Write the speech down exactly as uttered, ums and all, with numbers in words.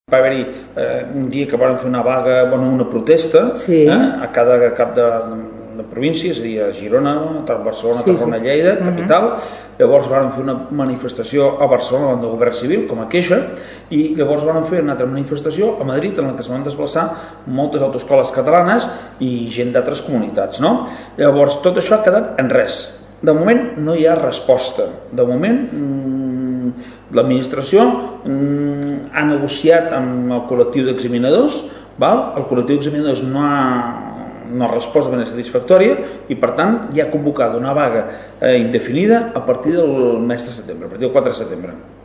Va haver-hi eh, un dia que van fer una vaga, bueno, una protesta sí. eh, a cada cap de, de província, és a dir, a Girona, a Barcelona, sí, Tarragona, sí. Lleida, capital. Uh-huh. Llavors van fer una manifestació a Barcelona davant del govern civil, com a queixa, i llavors van fer una altra manifestació a Madrid, en la que es van desplaçar moltes autoescoles catalanes i gent d'altres comunitats, no? Llavors, tot això ha quedat en res. De moment no hi ha resposta. De moment, l'administració ha negociat amb el col·lectiu d'examinadors, el col·lectiu d'examinadors no ha, no ha respost de manera satisfactòria i per tant ja ha convocat una vaga indefinida a partir del mes de setembre, a partir del quatre de setembre.